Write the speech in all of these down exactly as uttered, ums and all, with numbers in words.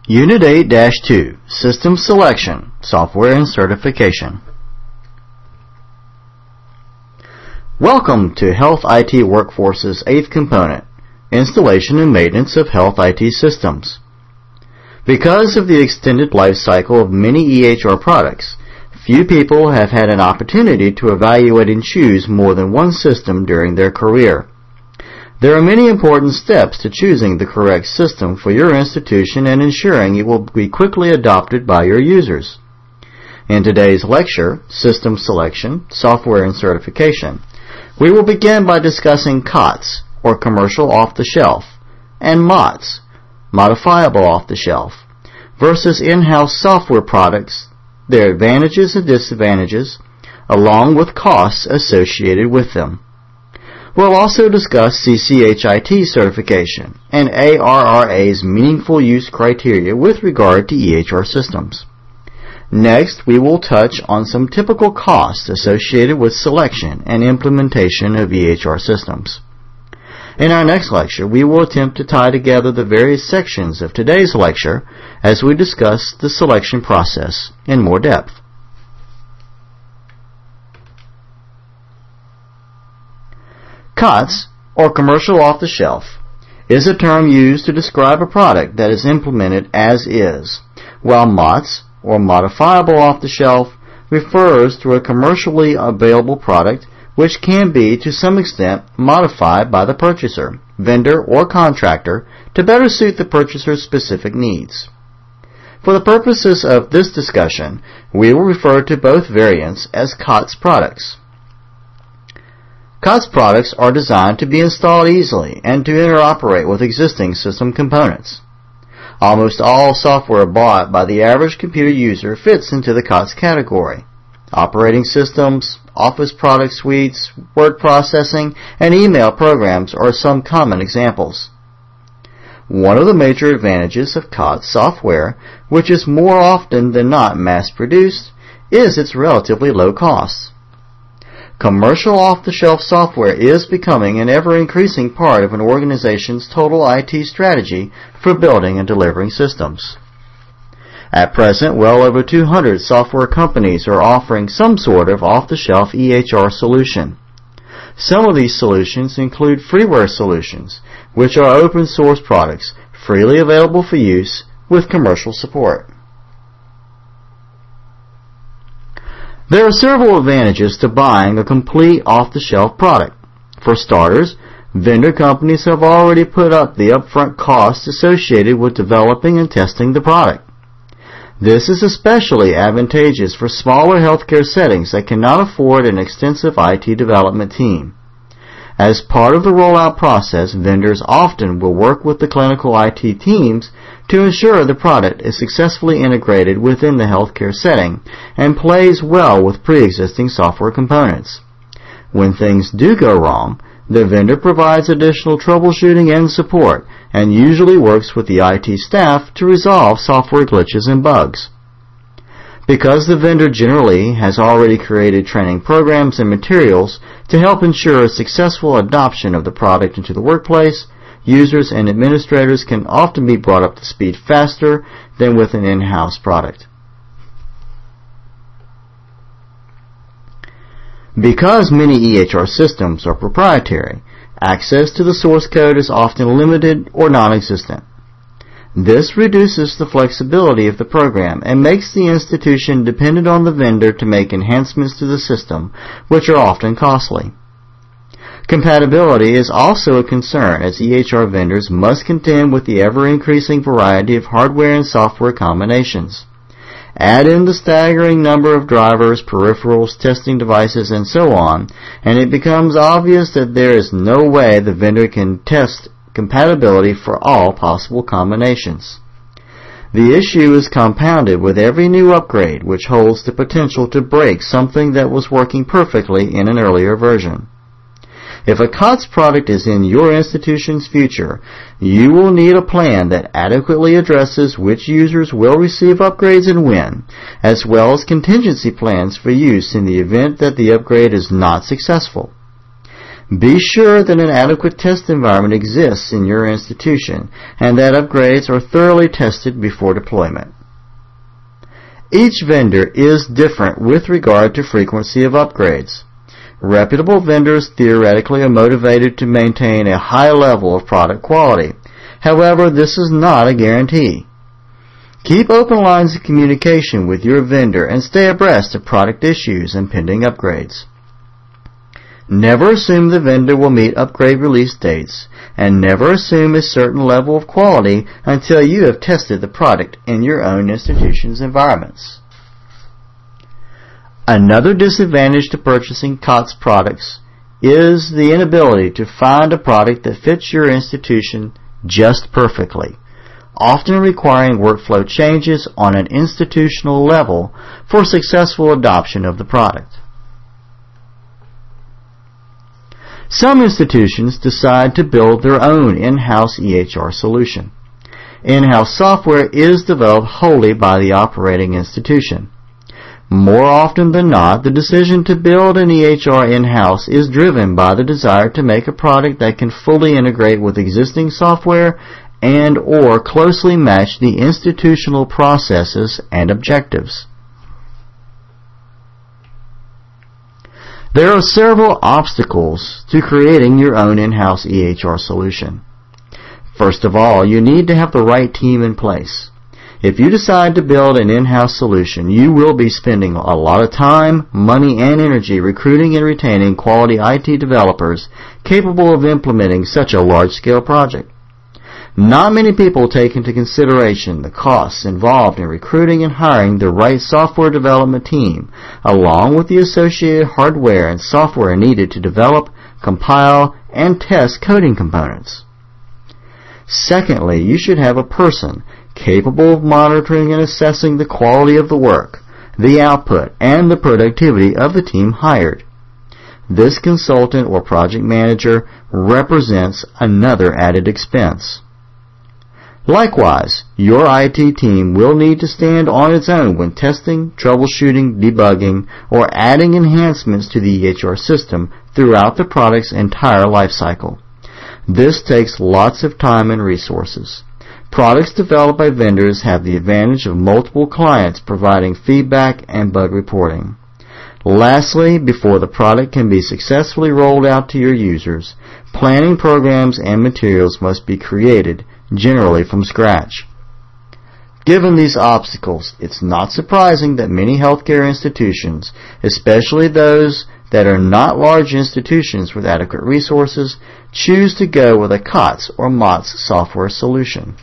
Unit eight dash two, System Selection, Software and Certification. Welcome to Health I T Workforce's eighth component, Installation and Maintenance of Health I T Systems. Because of the extended life cycle of many E H R products, few people have had an opportunity to evaluate and choose more than one system during their career. There are many important steps to choosing the correct system for your institution and ensuring it will be quickly adopted by your users. In today's lecture, System Selection, Software and Certification, we will begin by discussing C O T S, or Commercial Off-the-Shelf, and M O T S, Modifiable Off-the-Shelf, versus in-house software products, their advantages and disadvantages, along with costs associated with them. We'll also discuss C C H I T certification and A R R A's meaningful use criteria with regard to E H R systems. Next, we will touch on some typical costs associated with selection and implementation of E H R systems. In our next lecture, we will attempt to tie together the various sections of today's lecture as we discuss the selection process in more depth. C O T S, or Commercial Off-the-Shelf, is a term used to describe a product that is implemented as is, while M O T S, or Modifiable Off-the-Shelf, refers to a commercially available product which can be, to some extent, modified by the purchaser, vendor, or contractor to better suit the purchaser's specific needs. For the purposes of this discussion, we will refer to both variants as C O T S products. C O T S products are designed to be installed easily and to interoperate with existing system components. Almost all software bought by the average computer user fits into the C O T S category. Operating systems, Office product suites, word processing, and email programs are some common examples. One of the major advantages of C O T S software, which is more often than not mass-produced, is its relatively low cost. Commercial off-the-shelf software is becoming an ever-increasing part of an organization's total I T strategy for building and delivering systems. At present, well over two hundred software companies are offering some sort of off-the-shelf E H R solution. Some of these solutions include freeware solutions, which are open-source products freely available for use with commercial support. There are several advantages to buying a complete off-the-shelf product. For starters, vendor companies have already put up the upfront costs associated with developing and testing the product. This is especially advantageous for smaller healthcare settings that cannot afford an extensive I T development team. As part of the rollout process, vendors often will work with the clinical I T teams to ensure the product is successfully integrated within the healthcare setting and plays well with pre-existing software components. When things do go wrong, the vendor provides additional troubleshooting and support and usually works with the I T staff to resolve software glitches and bugs. Because the vendor generally has already created training programs and materials to help ensure a successful adoption of the product into the workplace, users and administrators can often be brought up to speed faster than with an in-house product. Because many E H R systems are proprietary, access to the source code is often limited or non-existent. This reduces the flexibility of the program and makes the institution dependent on the vendor to make enhancements to the system, which are often costly. Compatibility is also a concern, as E H R vendors must contend with the ever-increasing variety of hardware and software combinations. Add in the staggering number of drivers, peripherals, testing devices, and so on, and it becomes obvious that there is no way the vendor can test compatibility for all possible combinations. The issue is compounded with every new upgrade, which holds the potential to break something that was working perfectly in an earlier version. If a C O T S product is in your institution's future, you will need a plan that adequately addresses which users will receive upgrades and when, as well as contingency plans for use in the event that the upgrade is not successful. Be sure that an adequate test environment exists in your institution and that upgrades are thoroughly tested before deployment. Each vendor is different with regard to frequency of upgrades. Reputable vendors theoretically are motivated to maintain a high level of product quality. However, this is not a guarantee. Keep open lines of communication with your vendor and stay abreast of product issues and pending upgrades. Never assume the vendor will meet upgrade release dates, and never assume a certain level of quality until you have tested the product in your own institution's environments. Another disadvantage to purchasing C O T S products is the inability to find a product that fits your institution just perfectly, often requiring workflow changes on an institutional level for successful adoption of the product. Some institutions decide to build their own in-house E H R solution. In-house software is developed wholly by the operating institution. More often than not, the decision to build an E H R in-house is driven by the desire to make a product that can fully integrate with existing software and or closely match the institutional processes and objectives. There are several obstacles to creating your own in-house E H R solution. First of all, you need to have the right team in place. If you decide to build an in-house solution, you will be spending a lot of time, money, and energy recruiting and retaining quality I T developers capable of implementing such a large-scale project. Not many people take into consideration the costs involved in recruiting and hiring the right software development team, along with the associated hardware and software needed to develop, compile, and test coding components. Secondly, you should have a person capable of monitoring and assessing the quality of the work, the output, and the productivity of the team hired. This consultant or project manager represents another added expense. Likewise, your I T team will need to stand on its own when testing, troubleshooting, debugging, or adding enhancements to the E H R system throughout the product's entire life cycle. This takes lots of time and resources. Products developed by vendors have the advantage of multiple clients providing feedback and bug reporting. Lastly, before the product can be successfully rolled out to your users, planning programs and materials must be created, generally from scratch. Given these obstacles, it's not surprising that many healthcare institutions, especially those that are not large institutions with adequate resources, choose to go with a C O T S or M O T S software solution.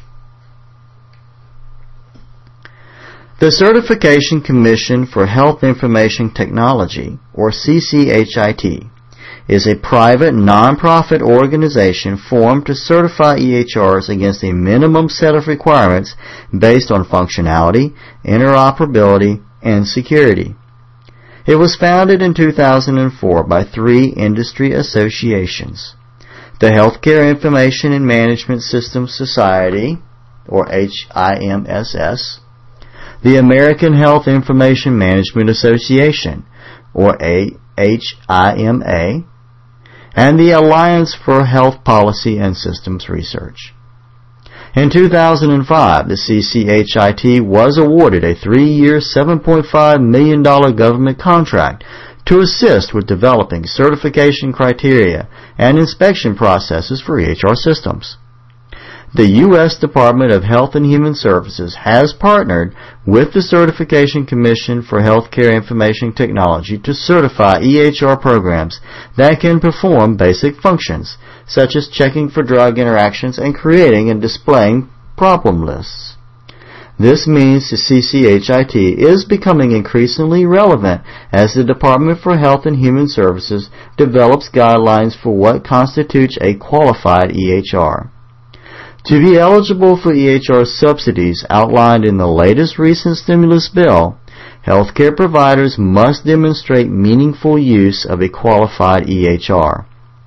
The Certification Commission for Health Information Technology, or C C H I T, is a private, non-profit organization formed to certify E H Rs against a minimum set of requirements based on functionality, interoperability, and security. It was founded in two thousand four by three industry associations: the Healthcare Information and Management Systems Society, or H I M S S, the American Health Information Management Association, or H I M A, and the Alliance for Health Policy and Systems Research. In two thousand five, the C C H I T was awarded a three-year, seven point five million dollars government contract to assist with developing certification criteria and inspection processes for E H R systems. The U S Department of Health and Human Services has partnered with the Certification Commission for Healthcare Information Technology to certify E H R programs that can perform basic functions, such as checking for drug interactions and creating and displaying problem lists. This means the C C H I T is becoming increasingly relevant as the Department for Health and Human Services develops guidelines for what constitutes a qualified E H R. To be eligible for E H R subsidies outlined in the latest recent stimulus bill, healthcare providers must demonstrate meaningful use of a qualified E H R.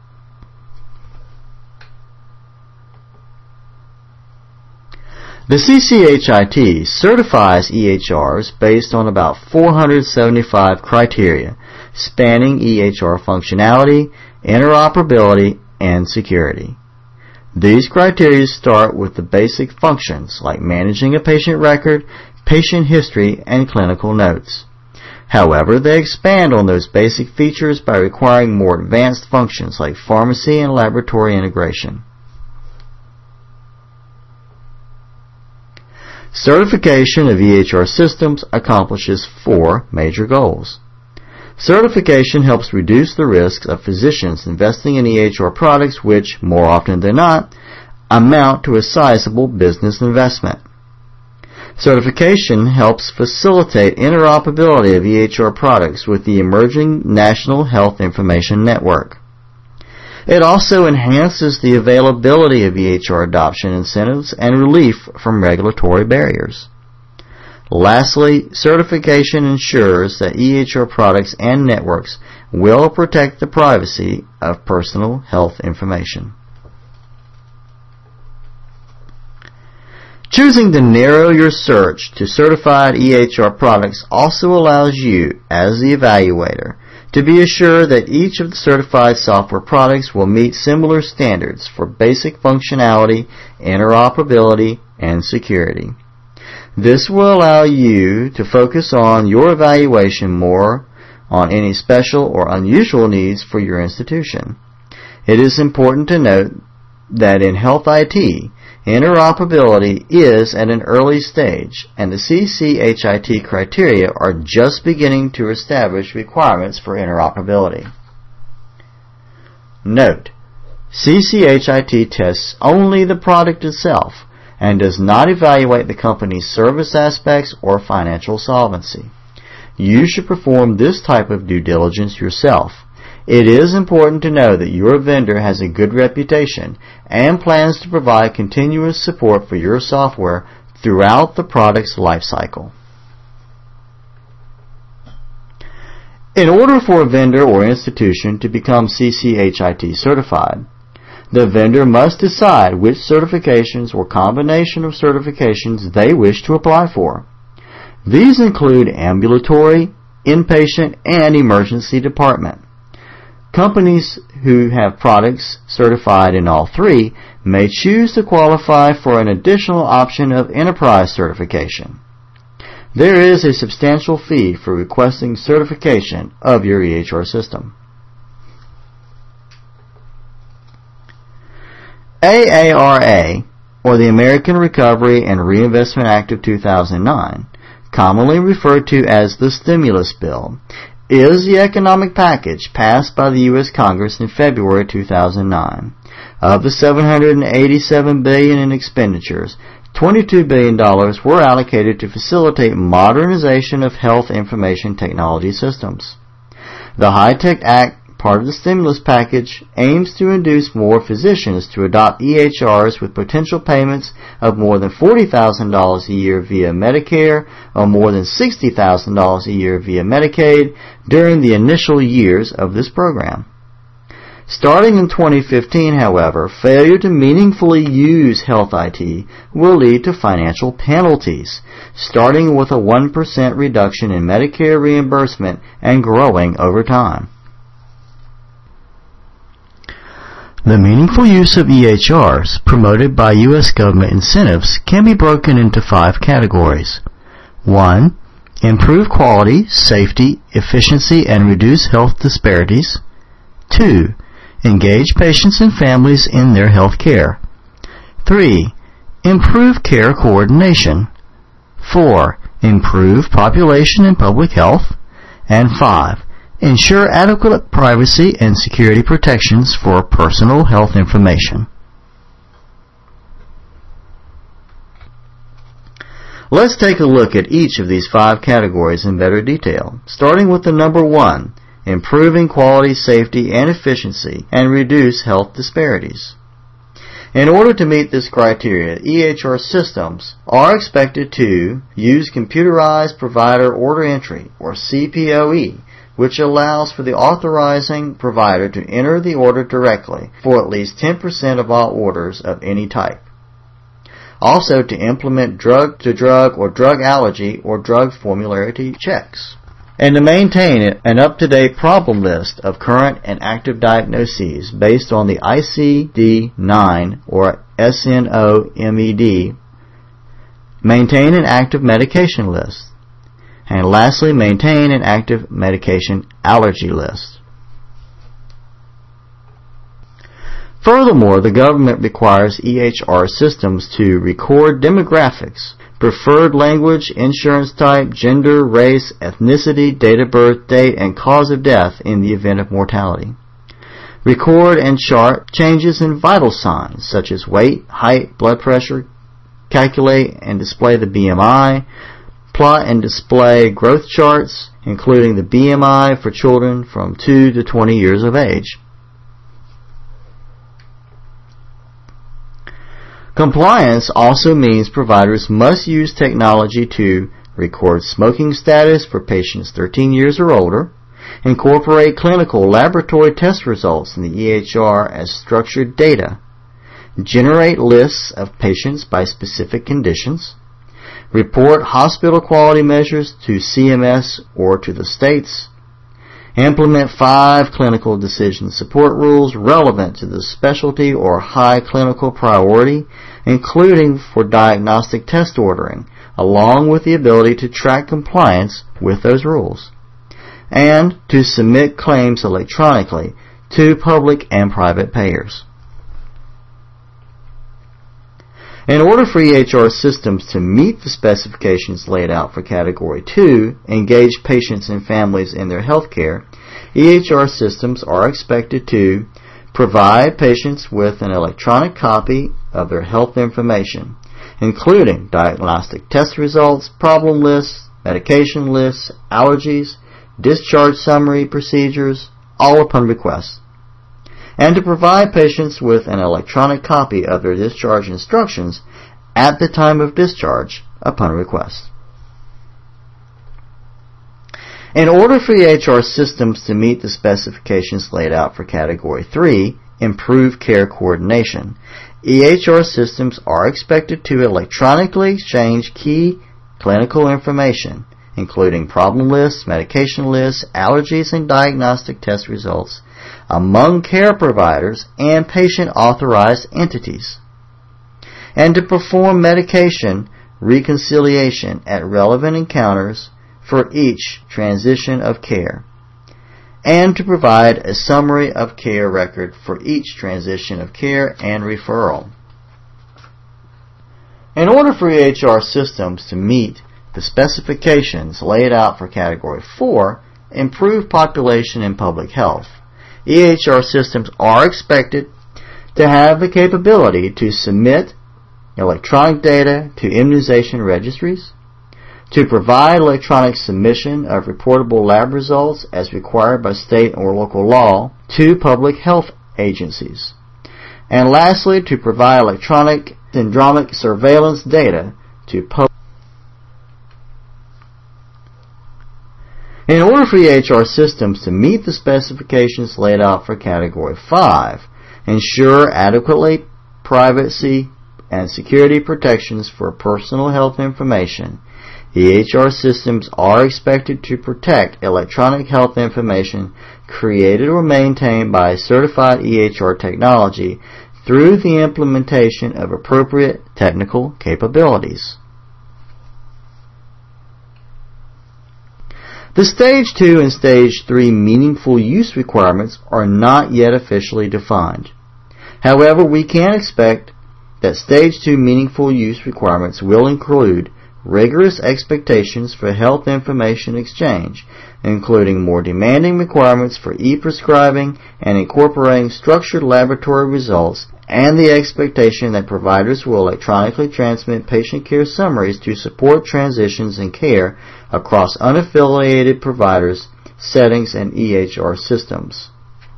The C C H I T certifies E H Rs based on about four hundred seventy-five criteria, spanning E H R functionality, interoperability, and security. These criteria start with the basic functions like managing a patient record, patient history, and clinical notes. However, they expand on those basic features by requiring more advanced functions like pharmacy and laboratory integration. Certification of E H R systems accomplishes four major goals. Certification helps reduce the risks of physicians investing in E H R products which, more often than not, amount to a sizable business investment. Certification helps facilitate interoperability of E H R products with the emerging National Health Information Network. It also enhances the availability of E H R adoption incentives and relief from regulatory barriers. Lastly, certification ensures that E H R products and networks will protect the privacy of personal health information. Choosing to narrow your search to certified E H R products also allows you, as the evaluator, to be assured that each of the certified software products will meet similar standards for basic functionality, interoperability, and security. This will allow you to focus on your evaluation more on any special or unusual needs for your institution. It is important to note that in health I T, interoperability is at an early stage, and the C C H I T criteria are just beginning to establish requirements for interoperability. Note, C C H I T tests only the product itself and does not evaluate the company's service aspects or financial solvency. You should perform this type of due diligence yourself. It is important to know that your vendor has a good reputation and plans to provide continuous support for your software throughout the product's life cycle. In order for a vendor or institution to become C C H I T certified, the vendor must decide which certifications or combination of certifications they wish to apply for. These include ambulatory, inpatient, and emergency department. Companies who have products certified in all three may choose to qualify for an additional option of enterprise certification. There is a substantial fee for requesting certification of your E H R system. A A R A, or the American Recovery and Reinvestment Act of two thousand nine, commonly referred to as the Stimulus Bill, is the economic package passed by the U S Congress in February two thousand nine. Of the seven hundred eighty-seven billion dollars in expenditures, twenty-two billion dollars were allocated to facilitate modernization of health information technology systems. The HITECH Act, part of the stimulus package, aims to induce more physicians to adopt E H Rs with potential payments of more than forty thousand dollars a year via Medicare or more than sixty thousand dollars a year via Medicaid during the initial years of this program. Starting in twenty fifteen, however, failure to meaningfully use health I T will lead to financial penalties, starting with a one percent reduction in Medicare reimbursement and growing over time. The meaningful use of E H Rs promoted by U S government incentives can be broken into five categories. one. Improve quality, safety, efficiency, and reduce health disparities. two. Engage patients and families in their health care. three. Improve care coordination. four. Improve population and public health. And five. Ensure adequate privacy and security protections for personal health information. Let's take a look at each of these five categories in better detail, starting with the number one, improving quality, safety, and efficiency, and reduce health disparities. In order to meet this criteria, E H R systems are expected to use computerized provider order entry, or C P O E, which allows for the authorizing provider to enter the order directly for at least ten percent of all orders of any type. Also, to implement drug-to-drug or drug allergy or drug formularity checks. and to maintain an up-to-date problem list of current and active diagnoses based on the I C D nine or S N O M E D, maintain an active medication list, and lastly, maintain an active medication allergy list. Furthermore, the government requires E H R systems to record demographics, preferred language, insurance type, gender, race, ethnicity, date of birth, date, and cause of death in the event of mortality. Record and chart changes in vital signs such as weight, height, blood pressure, calculate and display the B M I, plot and display growth charts, including the B M I for children from two to twenty years of age. Compliance also means providers must use technology to record smoking status for patients thirteen years or older, incorporate clinical laboratory test results in the E H R as structured data, generate lists of patients by specific conditions, report hospital quality measures to C M S or to the states, implement five clinical decision support rules relevant to the specialty or high clinical priority, including for diagnostic test ordering, along with the ability to track compliance with those rules, and to submit claims electronically to public and private payers. In order for E H R systems to meet the specifications laid out for Category two, engage patients and families in their health care, E H R systems are expected to provide patients with an electronic copy of their health information, including diagnostic test results, problem lists, medication lists, allergies, discharge summary procedures, all upon request, and to provide patients with an electronic copy of their discharge instructions at the time of discharge upon request. In order for E H R systems to meet the specifications laid out for Category three, improve care coordination, E H R systems are expected to electronically exchange key clinical information, including problem lists, medication lists, allergies, and diagnostic test results, among care providers and patient-authorized entities, and to perform medication reconciliation at relevant encounters for each transition of care, and to provide a summary of care record for each transition of care and referral. In order for E H R systems to meet the specifications laid out for Category four, improve population and public health, E H R systems are expected to have the capability to submit electronic data to immunization registries, to provide electronic submission of reportable lab results as required by state or local law to public health agencies, and lastly, to provide electronic syndromic surveillance data to public. In order for E H R systems to meet the specifications laid out for Category five, ensure adequately privacy and security protections for personal health information, E H R systems are expected to protect electronic health information created or maintained by certified E H R technology through the implementation of appropriate technical capabilities. The Stage two and Stage three meaningful use requirements are not yet officially defined. However, we can expect that Stage two meaningful use requirements will include rigorous expectations for health information exchange, including more demanding requirements for e-prescribing and incorporating structured laboratory results, and the expectation that providers will electronically transmit patient care summaries to support transitions in care across unaffiliated providers, settings, and E H R systems.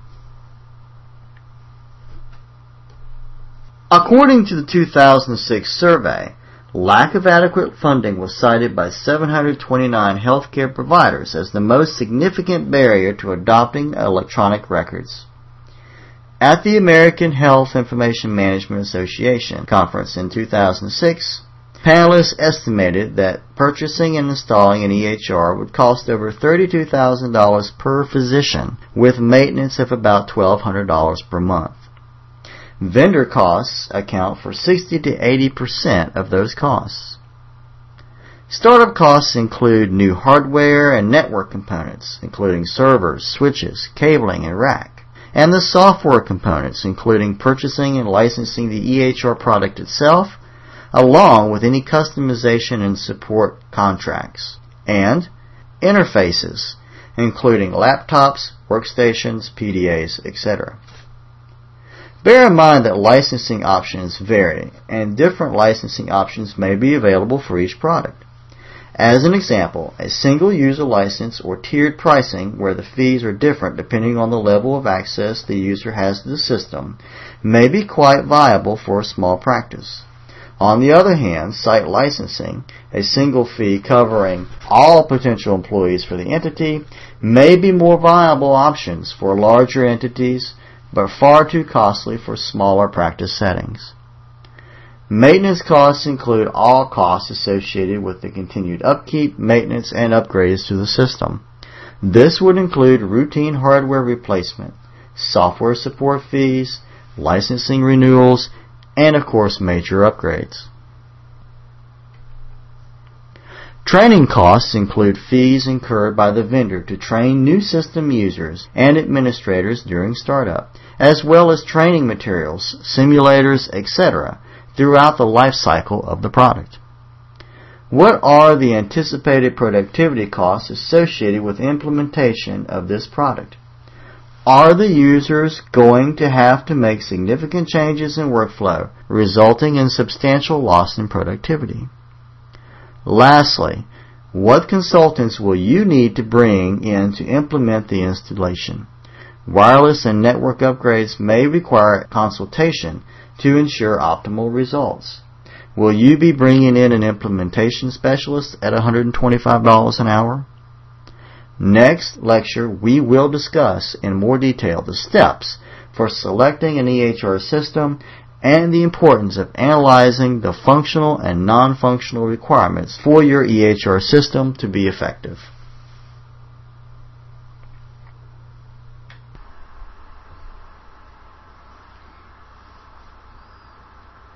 According to the two thousand six survey, lack of adequate funding was cited by seven hundred twenty-nine healthcare providers as the most significant barrier to adopting electronic records. At the American Health Information Management Association conference in two thousand six, Panelists estimated that purchasing and installing an E H R would cost over thirty-two thousand dollars per physician, with maintenance of about twelve hundred dollars per month. Vendor costs account for sixty to eighty percent of those costs. Startup costs include new hardware and network components, including servers, switches, cabling, and rack, and the software components, including purchasing and licensing the E H R product itself, along with any customization and support contracts, and interfaces, including laptops, workstations, P D As, et cetera. Bear in mind that licensing options vary, and different licensing options may be available for each product. As an example, a single user license or tiered pricing where the fees are different depending on the level of access the user has to the system may be quite viable for a small practice. On the other hand, site licensing, a single fee covering all potential employees for the entity, may be more viable options for larger entities, but far too costly for smaller practice settings. Maintenance costs include all costs associated with the continued upkeep, maintenance, and upgrades to the system. This would include routine hardware replacement, software support fees, licensing renewals, and of course major upgrades. Training costs include fees incurred by the vendor to train new system users and administrators during startup, as well as training materials, simulators, et cetera throughout the life cycle of the product. What are the anticipated productivity costs associated with implementation of this product? Are the users going to have to make significant changes in workflow, resulting in substantial loss in productivity? Lastly, what consultants will you need to bring in to implement the installation? Wireless and network upgrades may require consultation to ensure optimal results. Will you be bringing in an implementation specialist at one hundred twenty-five dollars an hour? Next lecture, we will discuss in more detail the steps for selecting an E H R system and the importance of analyzing the functional and non-functional requirements for your E H R system to be effective.